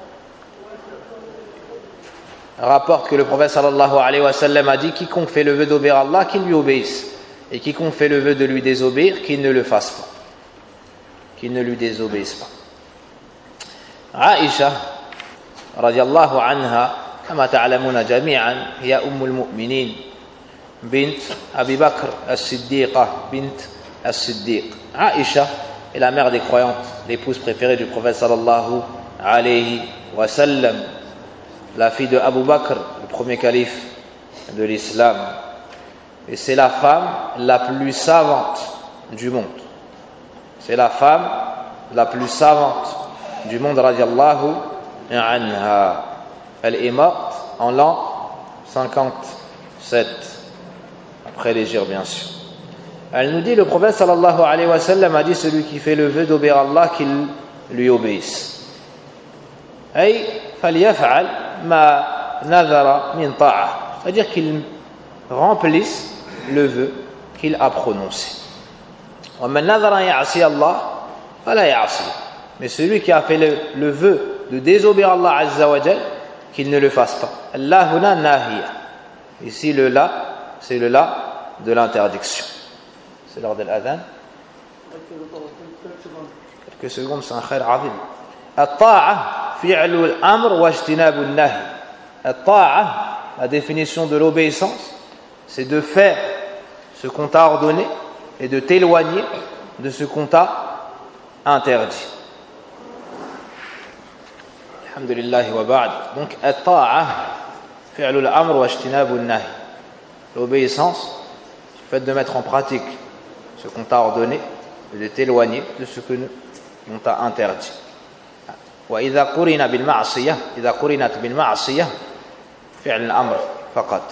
rapporte que le prophète sallallahu alayhi wa sallam a dit quiconque fait le vœu d'obéir à Allah, qu'il lui obéisse, et quiconque fait le vœu de lui désobéir, qu'il ne le fasse pas, qu'il ne lui désobéisse pas. Aïcha radiallahu anha كما تعلمون جميعا هي أم المؤمنين بنت أبي بكر الصديقة بنت الصديق. Aïcha est la mère des croyantes, l'épouse préférée du prophète sallallahu alayhi wa sallam, la fille de Abu Bakr, le premier calife de l'islam, et c'est la femme la plus savante du monde. Radiallahu anha. Elle est morte en l'an 57 après l'hégire, bien sûr. Elle nous dit, le prophète sallallahu alayhi wa sallam a dit, celui qui fait le vœu d'obéir à Allah, qu'il lui obéisse. أي فليفعل ما نذر من طاعة, c'est-à-dire qu'il remplisse le vœu qu'il a prononcé. ومن نذر أن يعصي الله فلا يعصي, mais celui qui a fait le vœu de désobéir à Allah Azza wa Jal, qu'il ne le fasse pas. Allah huna nahiya. Ici le la, c'est le la de l'interdiction. C'est l'heure de l'adhan. Quelques secondes, c'est un khair azim. At-ta'a fi'lu al-amr wa ijtinabu an-nahy. At-ta'a, la définition de l'obéissance, c'est de faire ce qu'on t'a ordonné et de t'éloigner de ce qu'on t'a interdit. Alhamdulillah wa ba'd. Donc, at-ta'a, fi'lu al-amr wa ijtinabu an-nahy. L'obéissance, le fait de mettre en pratique ce qu'on t'a ordonné et de t'éloigner de ce que l'on t'a interdit. وإذا قرن بالمعصية إذا قرنت بالمعصية فعل الأمر فقط.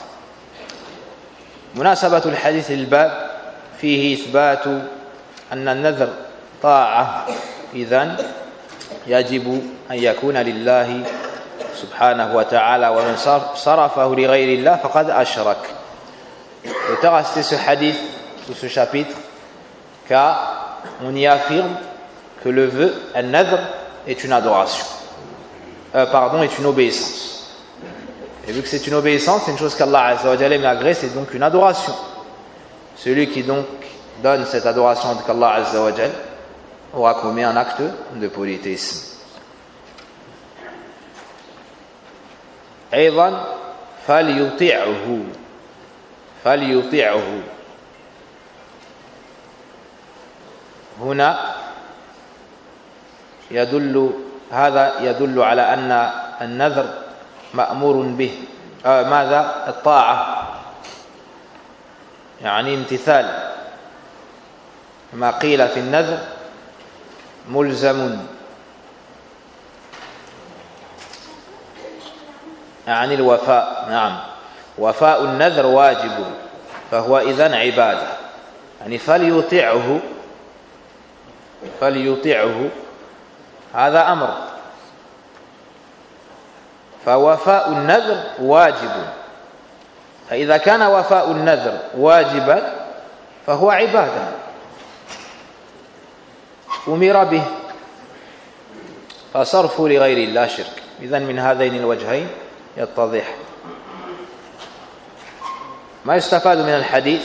مناسبة الحديث للباب فيه إثبات أن النذر طاعة, إذن يجب أن يكون لله سبحانه وتعالى, ومن صرفه لغير الله فقد أشرك. L'auteur a cité ce hadith ou ce chapitre car on y affirme que le vœu, al-nadr, est une adoration. Est une obéissance. Et vu que c'est une obéissance, c'est une chose qu'Allah Azza wa Jalla aime agréer, c'est donc une adoration. Celui qui donc donne cette adoration qu'Allah Azza wa Jalla aura commis un acte de polythéisme. أيضا فليطيعه هنا هذا يدل على أن النذر مأمور به. ماذا؟ الطاعة يعني امتثال ما قيل في النذر ملزم, يعني الوفاء. نعم, وفاء النذر واجب, فهو إذن عبادة. يعني فليطيعه هذا أمر, فوفاء النذر واجب, فإذا كان وفاء النذر واجبا فهو عبادة أمر به, فصرف لغير الله شرك. إذن من هذين الوجهين يتضح ما يستفاد من الحديث.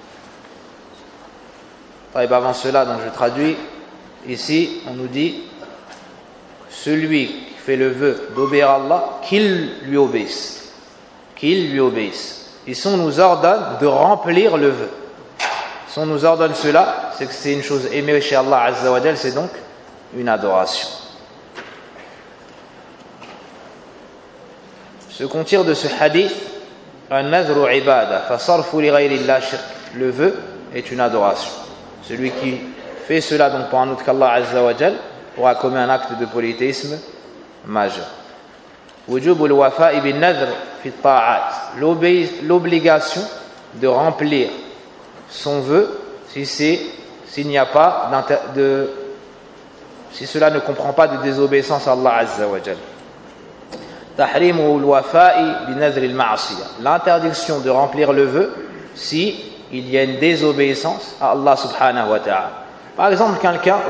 طيب, avant cela, donc je traduis. Ici, on nous dit celui qui fait le vœu d'obéir à Allah, qu'il lui obéisse. Ici, on nous ordonne de remplir le vœu. Si on nous ordonne cela, c'est que c'est une chose aimée chez Allah Azza wa Jal, c'est donc une adoration. Ce qu'on tire de ce hadith, an-nadhru ibada, fa sarfu li ghayri Allah shirk. Le vœu est une adoration. Celui qui fait cela donc pour un autre qu'Allah Azza wa Jal aura commis un acte de polythéisme majeur. Wujubul wafa'i bin nadhr fi ta'at, l'obligation de remplir son vœu si cela ne comprend pas de désobéissance à Allah Azza wa Jal. Tahrimu al-wafa'i bin nadhr al-ma'siyah, l'interdiction de remplir le vœu si il y a une désobéissance à Allah subhanahu wa ta'ala. Par exemple,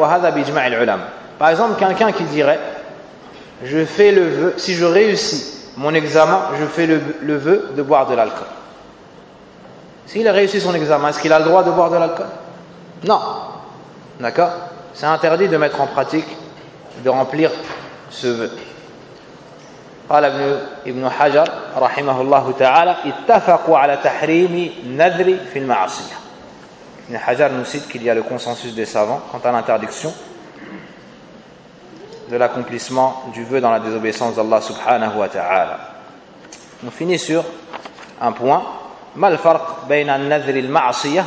quelqu'un qui dirait je fais le vœu, si je réussis mon examen, je fais le vœu de boire de l'alcool. S'il a réussi son examen, est-ce qu'il a le droit de boire de l'alcool? Non. D'accord? C'est interdit de mettre en pratique, de remplir ce vœu. قال ابن حجر رحمه الله تعالى اتفقوا على تحريم النذر في المعصية. Ibn Hajar nous cite qu'il y a le consensus des savants quant à l'interdiction de l'accomplissement du vœu dans la désobéissance d'Allah subhanahu wa ta'ala. On finit sur un point. ما الفرق بين النذر المعصية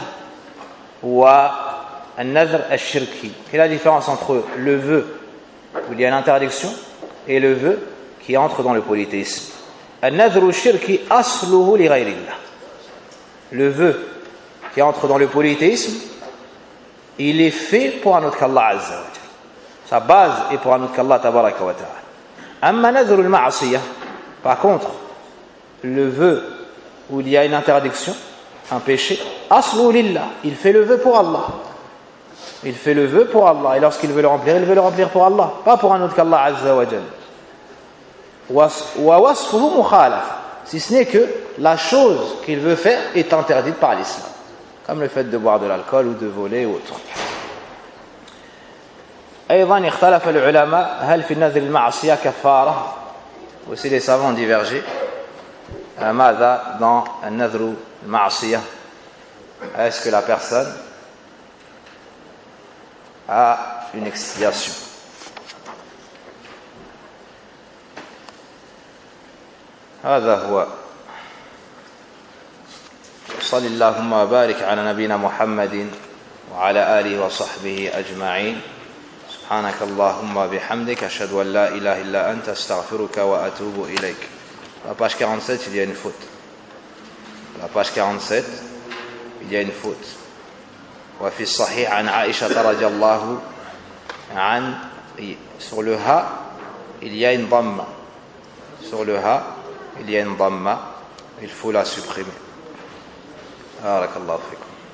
والنذر الشركي? Quelle est la différence entre le vœu où il y a une interdiction et le vœu qui entre dans le polythéisme? النذر الشركي أصله لغير الله. Le vœu qui entre dans le polythéisme, il est fait pour un autre qu'Allah Azza wa Jalla. Sa base est pour un autre qu'Allah tabaraka wa ta'ala. Amma nadhru al-ma'siyah, par contre, le vœu où il y a une interdiction, un péché, aslu lillah, il fait le vœu pour Allah. Il fait le vœu pour Allah, et lorsqu'il veut le remplir, il veut le remplir pour Allah, pas pour un autre qu'Allah Azza wa Jal. Wa wasfuhu mukhalaf, si ce n'est que la chose qu'il veut faire est interdite par l'islam, comme le fait de boire de l'alcool ou de voler ou autre. أيضا اختلف العلماء هل في النذر المعصية كفارة. Aussi les savants ont divergé. ماذا dans النذر المعصية, est-ce que la personne a une expiation? هذا هو. صلى اللهم وبارك على نبينا محمد وعلى آله وصحبه أجمعين. سبحانك اللهم وبحمدك أشهد أن لا إله إلا أنت أستغفرك وأتوب إليك. La page 47, il y a une faute. La page 47, il y a une faute. وفي الصحيح عن عائشة رضي الله عن, sur le ha, il y a une dhamma. Sur le ha, il y a une dhamma. Il faut la supprimer. بارك الله فيكم.